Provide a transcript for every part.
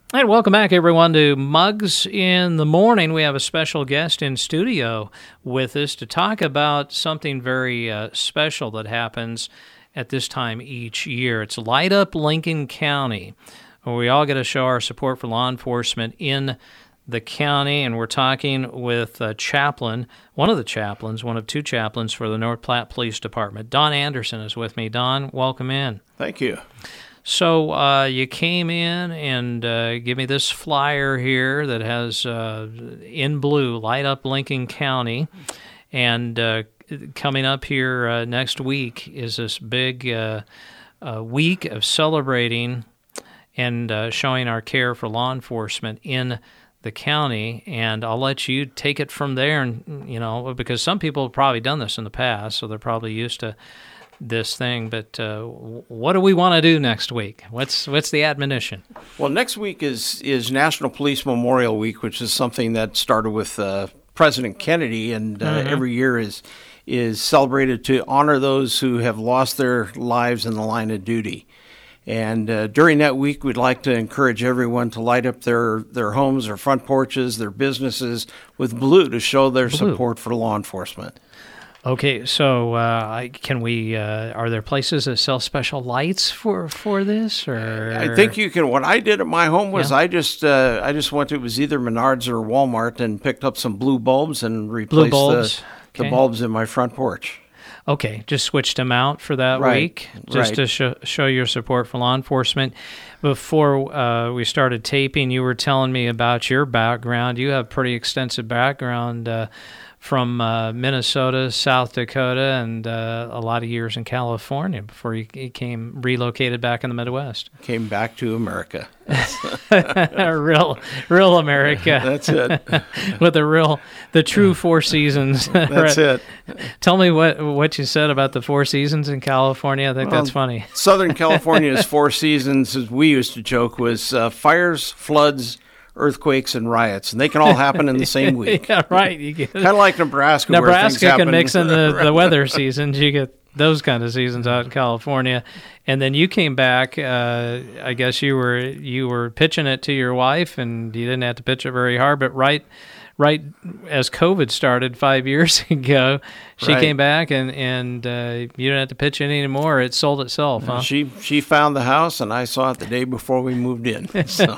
And welcome back, everyone, to Mugs in the Morning. We have a special guest in studio with us to talk about something very special that happens at this time each year. It's Light Up Lincoln County, where we all get to show our support for law enforcement in the county, and we're talking with a chaplain, one of two chaplains for the North Platte Police Department. Don Anderson is with me. Don, welcome in. Thank you. So you came in and give me this flyer here that has, in blue, Light Up Lincoln County. And coming up here next week is this big week of celebrating and showing our care for law enforcement in the county. And I'll let you take it from there, and because some people have probably done this in the past, so they're probably used to this thing, but what do we want to do next week? What's the admonition? Well, next week is National Police Memorial Week, which is something that started with President Kennedy, and every year is celebrated to honor those who have lost their lives in the line of duty. And during that week, we'd like to encourage everyone to light up their homes, their front porches, their businesses with blue to show their support for law enforcement. Okay, so can we? Are there places that sell special lights for this? Or I think you can. What I did at my home was I just went to, it was either Menards or Walmart, and picked up some blue bulbs and replaced the bulbs in my front porch. Okay, just switched them out for that week, just to show your support for law enforcement. Before we started taping, you were telling me about your background. You have pretty extensive background from Minnesota, South Dakota, and a lot of years in California before you relocated back in the Midwest. Came back to America. real America. That's it. With the true Four Seasons. That's it. Tell me what you said about the Four Seasons in California. I think that's funny. Southern California's Four Seasons, as we used to joke, was fires, floods, earthquakes, and riots, and they can all happen in the same week. Yeah, right. Kind of like Nebraska. Nebraska where can mix in the weather seasons. You get those kind of seasons out in California, and then you came back. I guess you were pitching it to your wife, and you didn't have to pitch it very hard, but right as COVID started 5 years ago, she came back, and you didn't have to pitch it anymore. It sold itself, huh? She found the house, and I saw it the day before we moved in. So.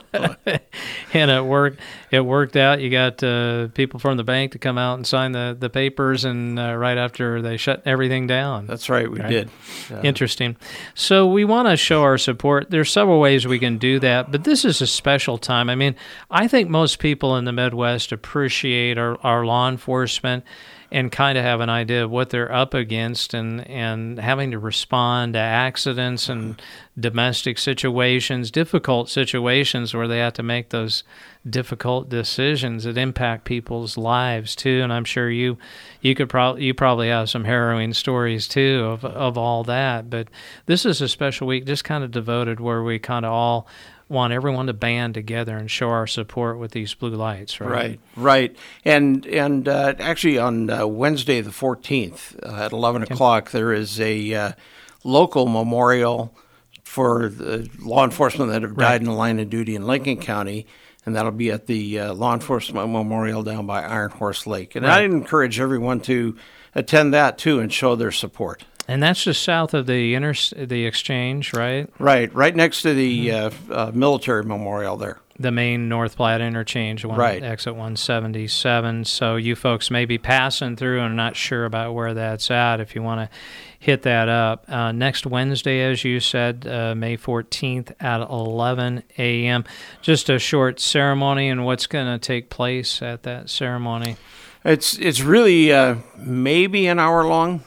And it worked. It worked out. You got people from the bank to come out and sign the papers, and right after they shut everything down. That's right, we did. Interesting. So we want to show our support. There's several ways we can do that, but this is a special time. I mean, I think most people in the Midwest appreciate our law enforcement and kind of have an idea of what they're up against, and having to respond to accidents and domestic situations, difficult situations where they have to make those difficult decisions that impact people's lives too. And I'm sure you probably have some harrowing stories too of all that. But this is a special week, just kind of devoted, where we kind of all want everyone to band together and show our support with these blue lights, right? Right. And actually on Wednesday the 14th at 11 o'clock, there is a local memorial for the law enforcement that have died in the line of duty in Lincoln County, and that'll be at the Law Enforcement Memorial down by Iron Horse Lake. And I'd encourage everyone to attend that too and show their support. And that's just south of the exchange, right? Right next to the military memorial there. The main North Platte interchange, exit 177. So you folks may be passing through and not sure about where that's at if you want to hit that up. Next Wednesday, as you said, May 14th at 11 a.m. Just a short ceremony, and what's going to take place at that ceremony? It's really maybe an hour long.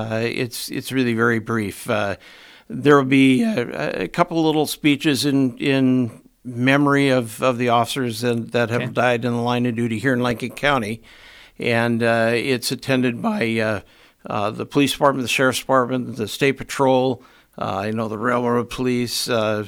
It's really very brief. There will be a couple little speeches in memory of the officers that have died in the line of duty here in Lincoln County, and it's attended by the police department, the sheriff's department, the state patrol, the railroad police,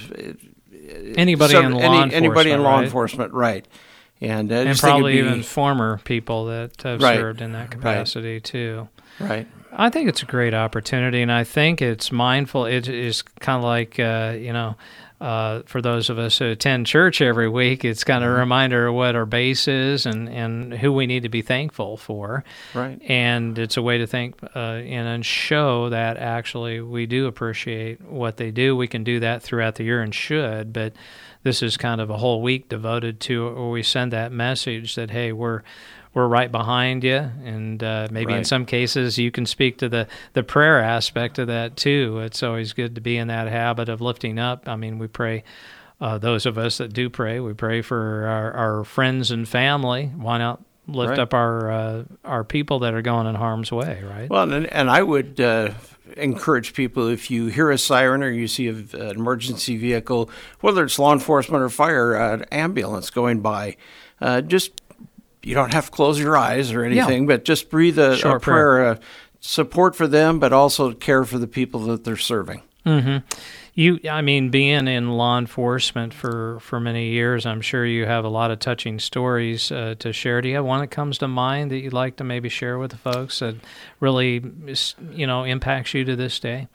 anybody in law enforcement, right? And probably even former people that have served in that capacity too. Right. I think it's a great opportunity, and I think it's mindful. It is kind of like for those of us who attend church every week, it's kind of a reminder of what our base is and who we need to be thankful for. Right. And it's a way to thank and show that actually we do appreciate what they do. We can do that throughout the year and should, but this is kind of a whole week devoted to it where we send that message that, hey, we're right behind you, and maybe in some cases you can speak to the prayer aspect of that too. It's always good to be in that habit of lifting up. I mean, we pray, those of us that do pray, we pray for our friends and family. Why not lift up our people that are going in harm's way, right? Well, and I would encourage people, if you hear a siren or you see an emergency vehicle, whether it's law enforcement or fire, an ambulance going by, just you don't have to close your eyes or anything, but just breathe a prayer, support for them, but also care for the people that they're serving. Mm-hmm. I mean, being in law enforcement for many years, I'm sure you have a lot of touching stories to share. Do you have one that comes to mind that you'd like to maybe share with the folks that really, impacts you to this day?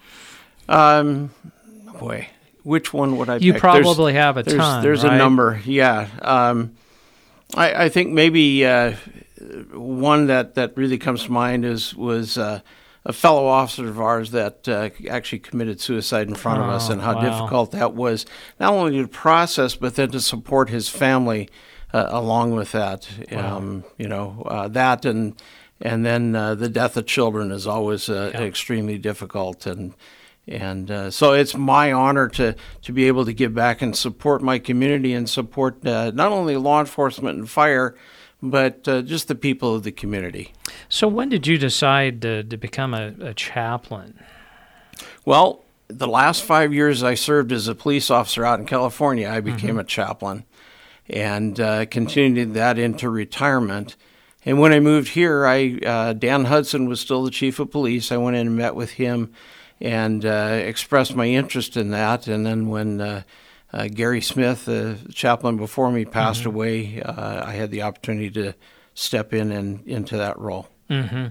Boy, which one would I pick? You probably have a ton, There's right? a number, yeah. I think maybe one that really comes to mind was a fellow officer of ours that actually committed suicide in front of us, and how difficult that was, not only to process, but then to support his family along with that. That and then the death of children is always extremely difficult, and so it's my honor to be able to give back and support my community and support not only law enforcement and fire, but just the people of the community. So when did you decide to become a chaplain? Well, the last 5 years I served as a police officer out in California, I became a chaplain and continued that into retirement. And when I moved here, Dan Hudson was still the chief of police. I went in and met with him and expressed my interest in that. And then when Gary Smith, the chaplain before me, passed away, I had the opportunity to step in and into that role. Mm-hmm.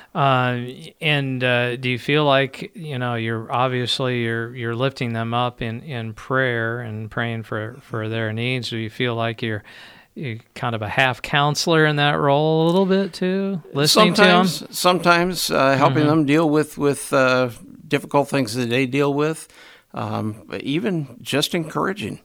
And do you feel like you're lifting them up in prayer and praying for their needs? Do you feel like you're kind of a half counselor in that role a little bit too, listening to them? Sometimes helping them deal with difficult things that they deal with, even just encouraging.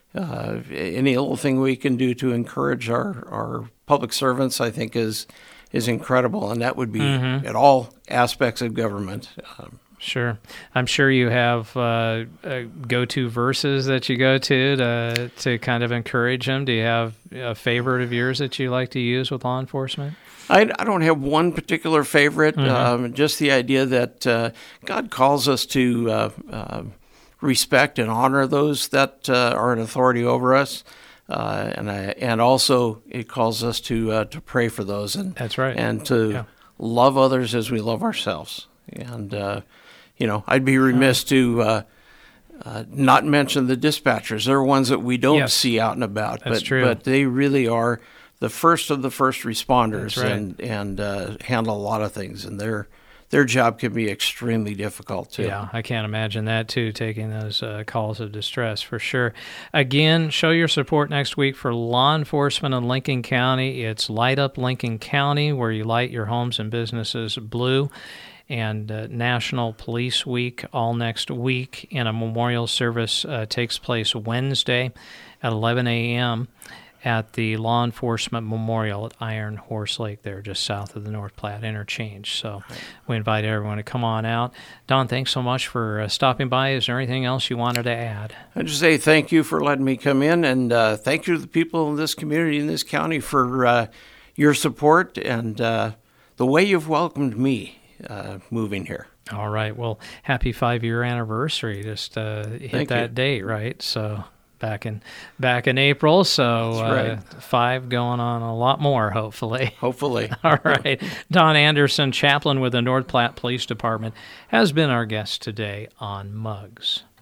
Any little thing we can do to encourage our public servants, I think, is incredible, and that would be at all aspects of government. Sure. I'm sure you have go-to verses that you go to kind of encourage them. Do you have a favorite of yours that you like to use with law enforcement? I don't have one particular favorite, just the idea that God calls us to respect and honor those that are in authority over us. And also it calls us to pray for those. And that's right. And to love others as we love ourselves. And, I'd be remiss to not mention the dispatchers. They're ones that we don't see out and about. That's true. But they really are the first of the first responders, right. and handle a lot of things. And their job can be extremely difficult, too. Yeah, I can't imagine that, too, taking those calls of distress, for sure. Again, show your support next week for law enforcement in Lincoln County. It's Light Up Lincoln County, where you light your homes and businesses blue. And National Police Week all next week, and a memorial service takes place Wednesday at 11 a.m. at the Law Enforcement Memorial at Iron Horse Lake there, just south of the North Platte Interchange. So we invite everyone to come on out. Don, thanks so much for stopping by. Is there anything else you wanted to add? I'd just say thank you for letting me come in, and thank you to the people in this community, in this county, for your support and the way you've welcomed me moving here. All right. Well, happy 5-year anniversary. Just hit that date, right? So back in April. So That's right. 5 going on a lot more, hopefully. Hopefully. All right. Don Anderson, chaplain with the North Platte Police Department, has been our guest today on Mugs.